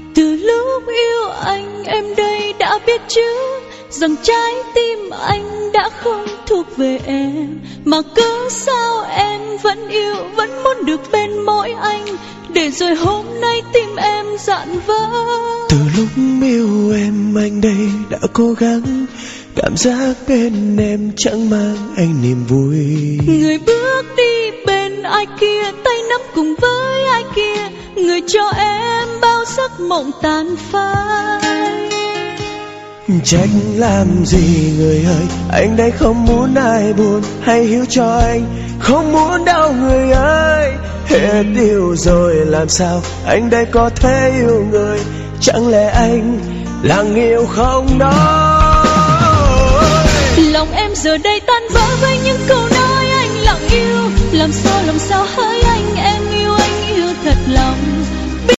Từ lúc yêu anh em đây đã biết chứ, rằng trái tim anh đã không thuộc về em. Mà cớ sao em vẫn yêu, vẫn muốn được bên mỗi anh, để rồi hôm nay tim em dạn vỡ. Từ lúc yêu em anh đây đã cố gắng, cảm giác bên em chẳng mang anh niềm vui. Người bước đi bên ai kia, tay nắm cùng với ai kia, người cho em bao giấc mộng tàn phai. Trách làm gì người ơi, anh đây không muốn ai buồn, hãy hiểu cho anh không muốn đau người ơi. Hết yêu rồi làm sao anh đây có thể yêu người, chẳng lẽ anh là yêu không nói. Lòng em giờ đây tan vỡ với những câu nói anh lặng yêu, làm sao hỡi anh em yêu thật lòng.